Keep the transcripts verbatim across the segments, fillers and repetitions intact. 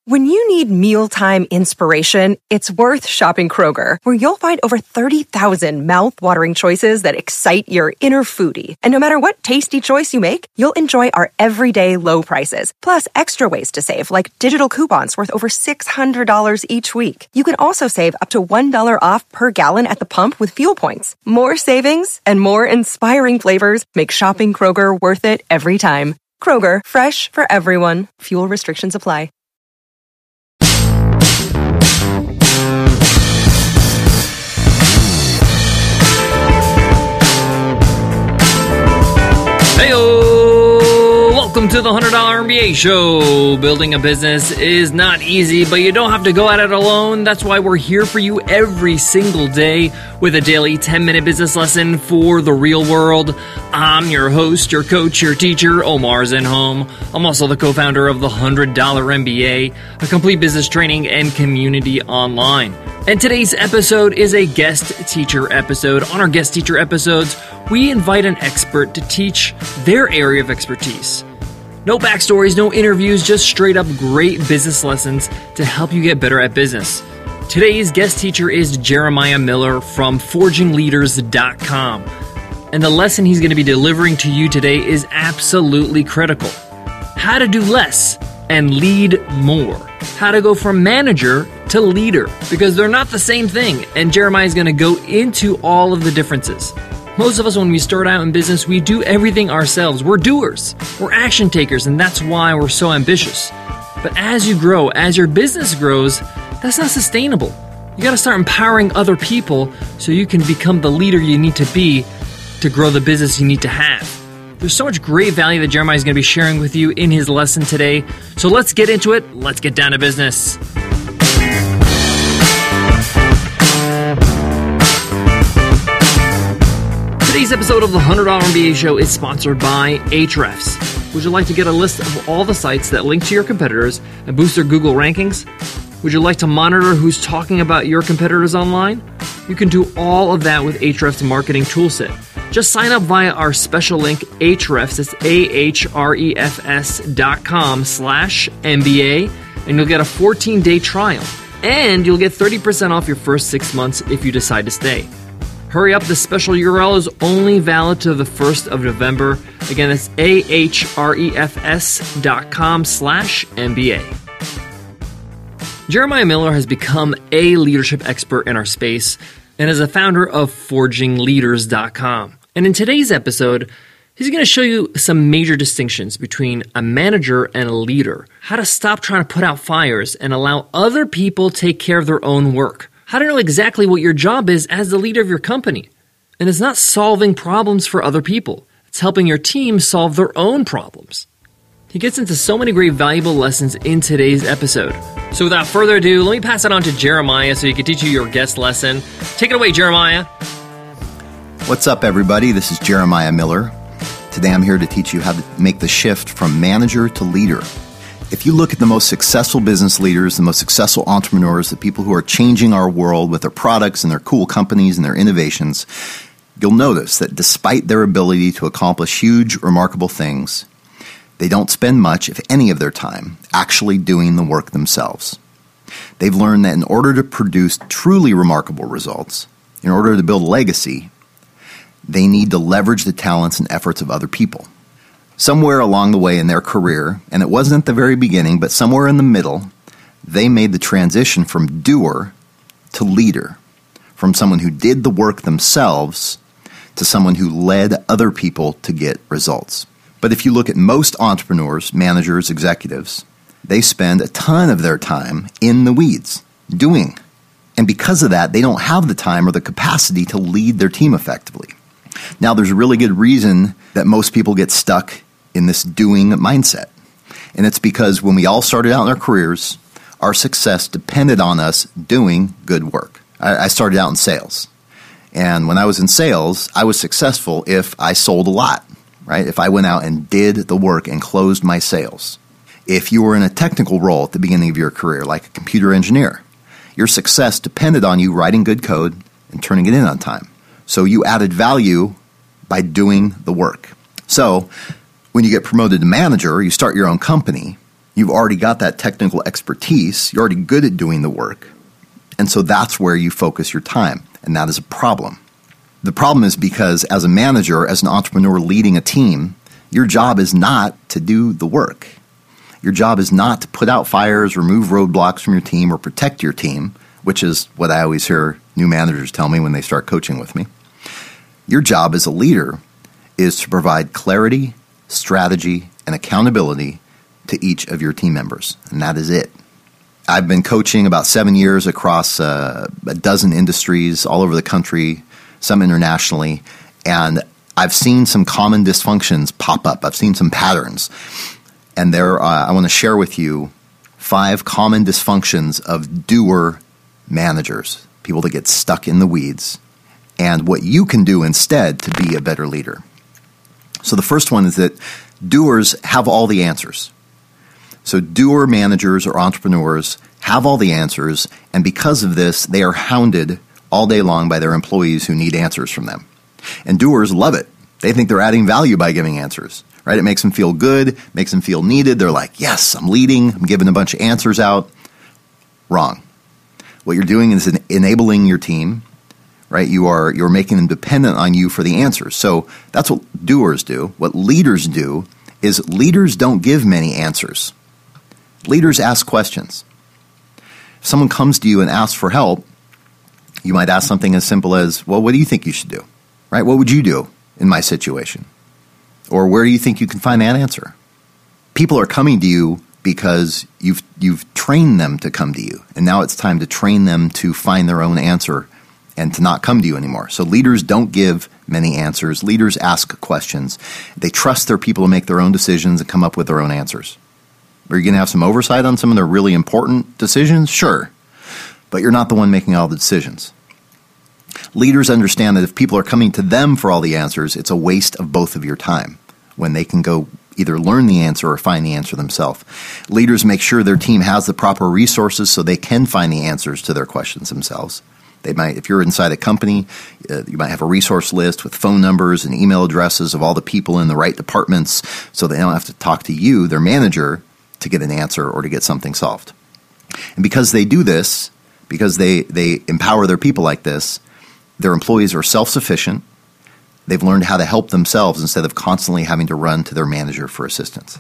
When you need mealtime inspiration, it's worth shopping Kroger, where you'll find over thirty thousand mouth-watering choices that excite your inner foodie. And no matter what tasty choice you make, you'll enjoy our everyday low prices, plus extra ways to save, like digital coupons worth over six hundred dollars each week. You can also save up to one dollar off per gallon at the pump with fuel points. More savings and more inspiring flavors make shopping Kroger worth it every time. Kroger, fresh for everyone. Fuel restrictions apply. Heyo! Welcome to the one hundred dollar M B A Show. Building a business is not easy, but you don't have to go at it alone. That's why we're here for you every single day with a daily ten minute business lesson for the real world. I'm your host, your coach, your teacher, Omar Zenhom. I'm also the co-founder of the one hundred dollar M B A, a complete business training and community online. And today's episode is a guest teacher episode. On our guest teacher episodes, we invite an expert to teach their area of expertise. No backstories, no interviews, just straight up great business lessons to help you get better at business. Today's guest teacher is Jeremiah Miller from forging leaders dot com. And the lesson he's going to be delivering to you today is absolutely critical. How to do less and lead more. How to go from manager to leader, because they're not the same thing. And Jeremiah is going to go into all of the differences. Most of us, when we start out in business, we do everything ourselves. We're doers. We're action takers, and that's why we're so ambitious. But as you grow, as your business grows, that's not sustainable. You got to start empowering other people so you can become the leader you need to be to grow the business you need to have. There's so much great value that Jeremiah is going to be sharing with you in his lesson today. So let's get into it. Let's get down to business. Today's episode of the one hundred dollar M B A Show is sponsored by Ahrefs. Would you like to get a list of all the sites that link to your competitors and boost their Google rankings? Would you like to monitor who's talking about your competitors online? You can do all of that with Ahrefs Marketing Toolset. Just sign up via our special link, Ahrefs, it's A-H-R-E-F-S dot com slash M B A, and you'll get a fourteen day trial. And you'll get thirty percent off your first six months if you decide to stay. Hurry up, this special U R L is only valid to the first of November. Again, it's A-H-R-E-F-S dot com slash M B A. Jeremiah Miller has become a leadership expert in our space and is a founder of forging leaders dot com. And in today's episode, he's going to show you some major distinctions between a manager and a leader, how to stop trying to put out fires and allow other people take care of their own work, how to know exactly what your job is as the leader of your company. And it's not solving problems for other people. It's helping your team solve their own problems. He gets into so many great valuable lessons in today's episode. So without further ado, let me pass it on to Jeremiah so he can teach you your guest lesson. Take it away, Jeremiah. What's up, everybody? This is Jeremiah Miller. Today I'm here to teach you how to make the shift from manager to leader. If you look at the most successful business leaders, the most successful entrepreneurs, the people who are changing our world with their products and their cool companies and their innovations, you'll notice that despite their ability to accomplish huge, remarkable things, they don't spend much, if any, of their time actually doing the work themselves. They've learned that in order to produce truly remarkable results, in order to build a legacy, they need to leverage the talents and efforts of other people. Somewhere along the way in their career, and it wasn't at the very beginning, but somewhere in the middle, they made the transition from doer to leader, from someone who did the work themselves to someone who led other people to get results. But if you look at most entrepreneurs, managers, executives, they spend a ton of their time in the weeds, doing. And because of that, they don't have the time or the capacity to lead their team effectively. Now, there's a really good reason that most people get stuck in this doing mindset. And it's because when we all started out in our careers, our success depended on us doing good work. I, I started out in sales. And when I was in sales, I was successful if I sold a lot, right? If I went out and did the work and closed my sales. If you were in a technical role at the beginning of your career, like a computer engineer, your success depended on you writing good code and turning it in on time. So you added value by doing the work. So when you get promoted to manager, you start your own company, you You've already got that technical expertise. You're already good at doing the work. And so that's where you focus your time. And that is a problem. The problem is because as a manager, as an entrepreneur leading a team, your job is not to do the work. Your job is not to put out fires, remove roadblocks from your team, or protect your team, which is what I always hear new managers tell me when they start coaching with me. Your job as a leader is to provide clarity, strategy, and accountability to each of your team members, and that is it. I've been coaching about seven years across uh, a dozen industries all over the country, some internationally, and I've seen some common dysfunctions pop up. I've seen some patterns, and there uh, I want to share with you five common dysfunctions of doer managers, people that get stuck in the weeds, and what you can do instead to be a better leader. So the first one is that doers have all the answers. So doer managers or entrepreneurs have all the answers, and because of this, they are hounded all day long by their employees who need answers from them. And doers love it. They think they're adding value by giving answers, right? It makes them feel good, makes them feel needed. They're like, yes, I'm leading, I'm giving a bunch of answers out. Wrong. What you're doing is enabling your team, right? You are you're making them dependent on you for the answers. So that's what doers do. What leaders do is leaders don't give many answers. Leaders ask questions. If someone comes to you and asks for help, you might ask something as simple as, well, what do you think you should do? Right? What would you do in my situation? Or where do you think you can find that answer? People are coming to you because you've you've trained them to come to you. And now it's time to train them to find their own answer and to not come to you anymore. So leaders don't give many answers. Leaders ask questions. They trust their people to make their own decisions and come up with their own answers. Are you going to have some oversight on some of their really important decisions? Sure. But you're not the one making all the decisions. Leaders understand that if people are coming to them for all the answers, it's a waste of both of your time when they can go either learn the answer or find the answer themselves. Leaders make sure their team has the proper resources so they can find the answers to their questions themselves. They might, if you're inside a company, uh, you might have a resource list with phone numbers and email addresses of all the people in the right departments so they don't have to talk to you, their manager, to get an answer or to get something solved. And because they do this, because they, they empower their people like this, their employees are self-sufficient. They've learned how to help themselves instead of constantly having to run to their manager for assistance.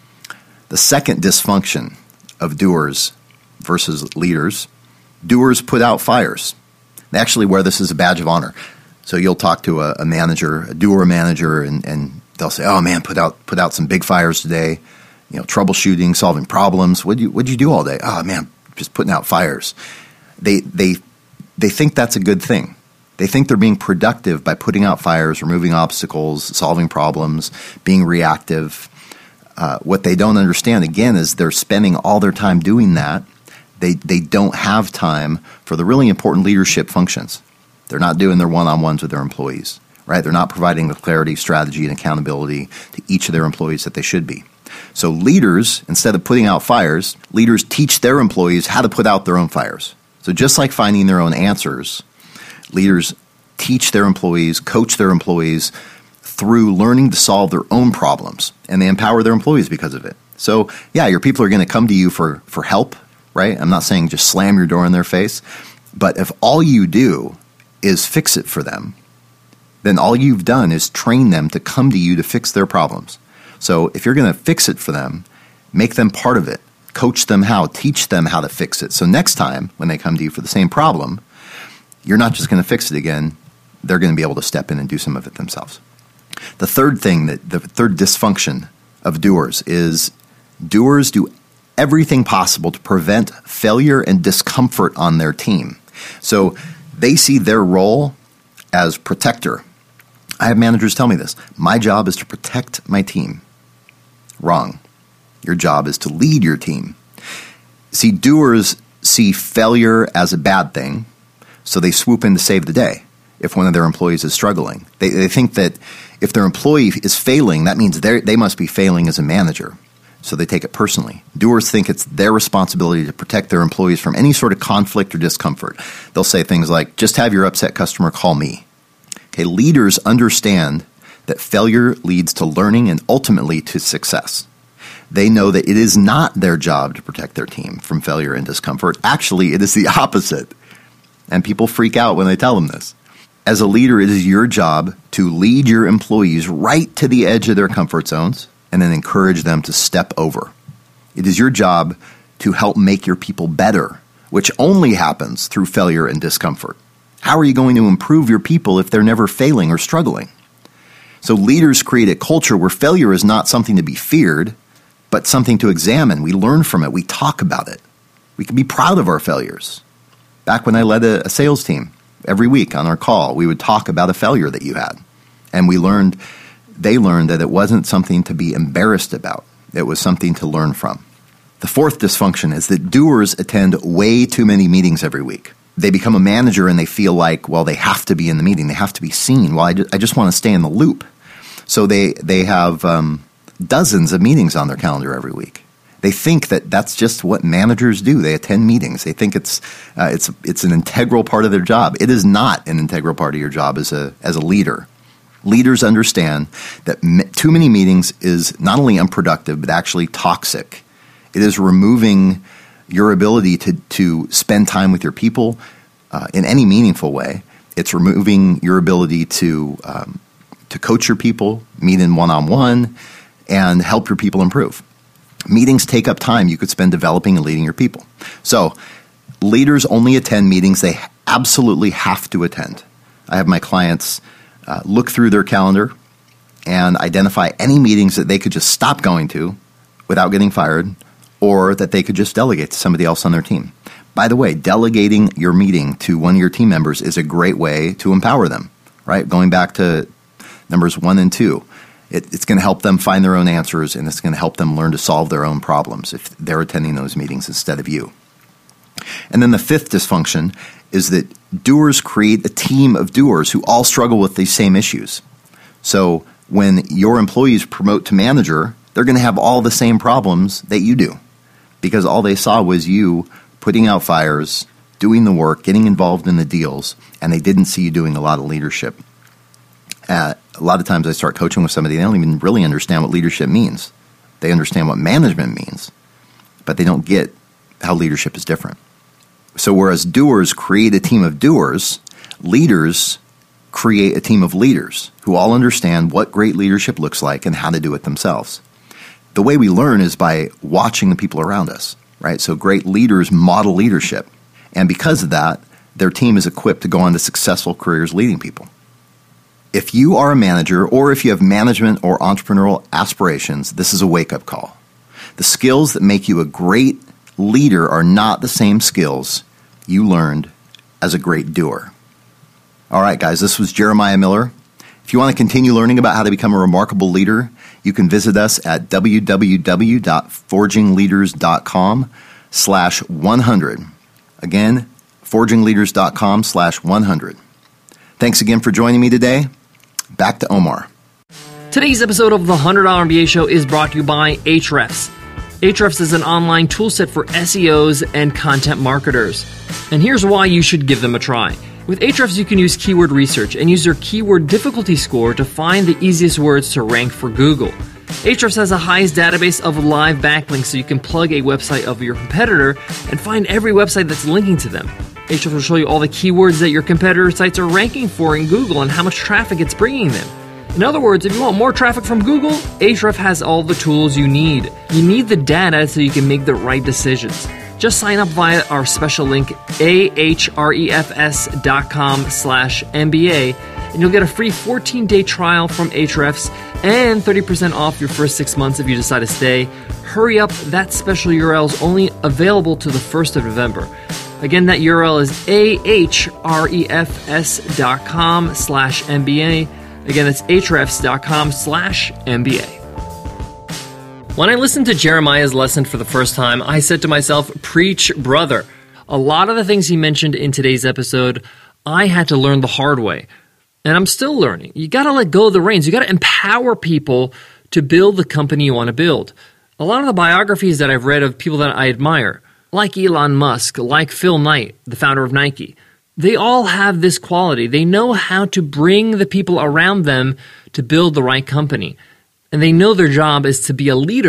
The second dysfunction of doers versus leaders, doers put out fires. They actually wear this as a badge of honor. So you'll talk to a, a manager, a doer manager, and, and they'll say, oh man, put out put out some big fires today. You know, troubleshooting, solving problems. What'd you what'd you do all day? Oh man, just putting out fires. They they they think that's a good thing. They think they're being productive by putting out fires, removing obstacles, solving problems, being reactive. Uh, what they don't understand, again, is they're spending all their time doing that. They they don't have time for the really important leadership functions. They're not doing their one-on-ones with their employees, right? They're not providing the clarity, strategy, and accountability to each of their employees that they should be. So leaders, instead of putting out fires, leaders teach their employees how to put out their own fires. So just like finding their own answers, leaders teach their employees, coach their employees through learning to solve their own problems, and they empower their employees because of it. So yeah, your people are going to come to you for, for help, right? I'm not saying just slam your door in their face, but if all you do is fix it for them, then all you've done is train them to come to you to fix their problems. So if you're going to fix it for them, make them part of it. Coach them how, teach them how to fix it. So next time when they come to you for the same problem, you're not just going to fix it again. They're going to be able to step in and do some of it themselves. The third thing, that the third dysfunction of doers is doers do everything possible to prevent failure and discomfort on their team. So they see their role as protector. I have managers tell me this. My job is to protect my team. Wrong. Your job is to lead your team. See, doers see failure as a bad thing, so they swoop in to save the day if one of their employees is struggling. They, they think that if their employee is failing, that means they must be failing as a manager, so they take it personally. Doers think it's their responsibility to protect their employees from any sort of conflict or discomfort. They'll say things like, just have your upset customer call me. Okay, leaders understand that failure leads to learning and ultimately to success. They know that it is not their job to protect their team from failure and discomfort. Actually, it is the opposite. And people freak out when they tell them this. As a leader, it is your job to lead your employees right to the edge of their comfort zones and then encourage them to step over. It is your job to help make your people better, which only happens through failure and discomfort. How are you going to improve your people if they're never failing or struggling? So leaders create a culture where failure is not something to be feared, but something to examine. We learn from it. We talk about it. We can be proud of our failures. Back when I led a, a sales team, every week on our call, we would talk about a failure that you had. And we learned, they learned that it wasn't something to be embarrassed about. It was something to learn from. The fourth dysfunction is that doers attend way too many meetings every week. They become a manager and they feel like, well, they have to be in the meeting. They have to be seen. Well, I just, I just want to stay in the loop. So they, they have um, dozens of meetings on their calendar every week. They think that that's just what managers do. They attend meetings. They think it's uh, it's it's an integral part of their job. It is not an integral part of your job as a as a leader. Leaders understand that m- too many meetings is not only unproductive but actually toxic. It is removing your ability to to spend time with your people uh, in any meaningful way. It's removing your ability to um, to coach your people, meet in one-on-one, and help your people improve. Meetings take up time you could spend developing and leading your people. So leaders only attend meetings they absolutely have to attend. I have my clients uh, look through their calendar and identify any meetings that they could just stop going to without getting fired, or that they could just delegate to somebody else on their team. By the way, delegating your meeting to one of your team members is a great way to empower them, right? Going back to numbers one and two. It, it's going to help them find their own answers, and it's going to help them learn to solve their own problems if they're attending those meetings instead of you. And then the fifth dysfunction is that doers create a team of doers who all struggle with these same issues. So when your employees promote to manager, they're going to have all the same problems that you do because all they saw was you putting out fires, doing the work, getting involved in the deals, and they didn't see you doing a lot of leadership. Uh, a lot of times I start coaching with somebody, they don't even really understand what leadership means. They understand what management means, but they don't get how leadership is different. So whereas doers create a team of doers, leaders create a team of leaders who all understand what great leadership looks like and how to do it themselves. The way we learn is by watching the people around us, right? So great leaders model leadership. And because of that, their team is equipped to go on to successful careers leading people. If you are a manager or if you have management or entrepreneurial aspirations, this is a wake-up call. The skills that make you a great leader are not the same skills you learned as a great doer. All right, guys, this was Jeremiah Miller. If you want to continue learning about how to become a remarkable leader, you can visit us at www.forgingleaders.com slash 100. Again, forgingleaders.com slash 100. Thanks again for joining me today. Back to Omar. Today's episode of the one hundred dollar M B A Show is brought to you by Ahrefs. Ahrefs is an online toolset for S E Os and content marketers. And here's why you should give them a try. With Ahrefs, you can use keyword research and use their keyword difficulty score to find the easiest words to rank for Google. Ahrefs has the highest database of live backlinks, so you can plug a website of your competitor and find every website that's linking to them. Ahrefs will show you all the keywords that your competitor sites are ranking for in Google and how much traffic it's bringing them. In other words, if you want more traffic from Google, Ahrefs has all the tools you need. You need the data so you can make the right decisions. Just sign up via our special link, ahrefs.com slash MBA, and you'll get a free fourteen-day trial from Ahrefs and thirty percent off your first six months if you decide to stay. Hurry up, that special U R L is only available to the first of November. Again, that U R L is ahrefs.com slash MBA. Again, that's ahrefs.com slash MBA. When I listened to Jeremiah's lesson for the first time, I said to myself, preach, brother. A lot of the things he mentioned in today's episode, I had to learn the hard way. And I'm still learning. You got to let go of the reins. You got to empower people to build the company you want to build. A lot of the biographies that I've read of people that I admire, like Elon Musk, like Phil Knight, the founder of Nike, they all have this quality. They know how to bring the people around them to build the right company. And they know their job is to be a leader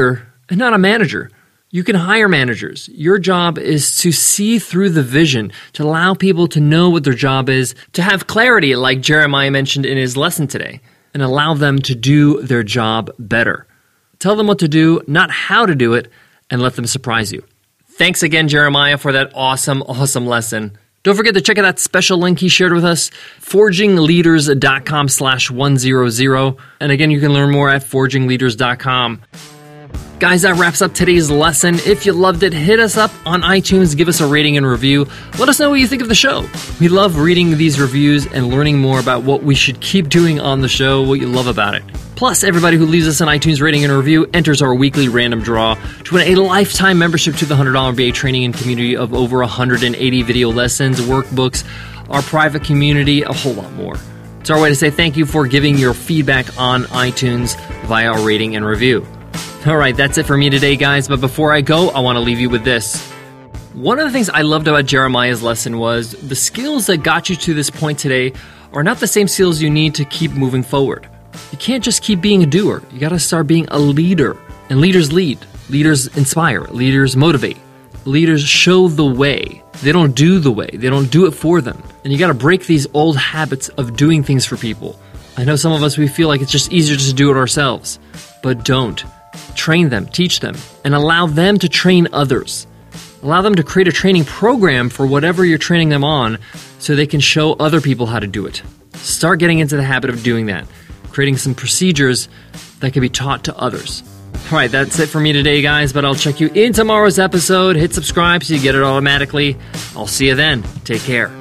and not a manager. You can hire managers. Your job is to see through the vision, to allow people to know what their job is, to have clarity like Jeremiah mentioned in his lesson today, and allow them to do their job better. Tell them what to do, not how to do it, and let them surprise you. Thanks again, Jeremiah, for that awesome, awesome lesson. Don't forget to check out that special link he shared with us, forgingleaders.com slash 100. And again, you can learn more at forging leaders dot com. Guys, that wraps up today's lesson. If you loved it, hit us up on iTunes, give us a rating and review. Let us know what you think of the show. We love reading these reviews and learning more about what we should keep doing on the show, what you love about it. Plus, everybody who leaves us an iTunes rating and review enters our weekly random draw to win a lifetime membership to the one hundred dollars M B A training and community of over one hundred eighty video lessons, workbooks, our private community, a whole lot more. It's our way to say thank you for giving your feedback on iTunes via a rating and review. All right, that's it for me today, guys. But before I go, I want to leave you with this. One of the things I loved about Jeremiah's lesson was the skills that got you to this point today are not the same skills you need to keep moving forward. You can't just keep being a doer. You got to start being a leader. And leaders lead. Leaders inspire. Leaders motivate. Leaders show the way. They don't do the way. They don't do it for them. And you got to break these old habits of doing things for people. I know some of us, we feel like it's just easier just to do it ourselves. But don't. Train them, teach them, and allow them to train others. Allow them to create a training program for whatever you're training them on so they can show other people how to do it. Start getting into the habit of doing that, creating some procedures that can be taught to others. All right, that's it for me today, guys, but I'll check you in tomorrow's episode. Hit subscribe so you get it automatically. I'll see you then. Take care.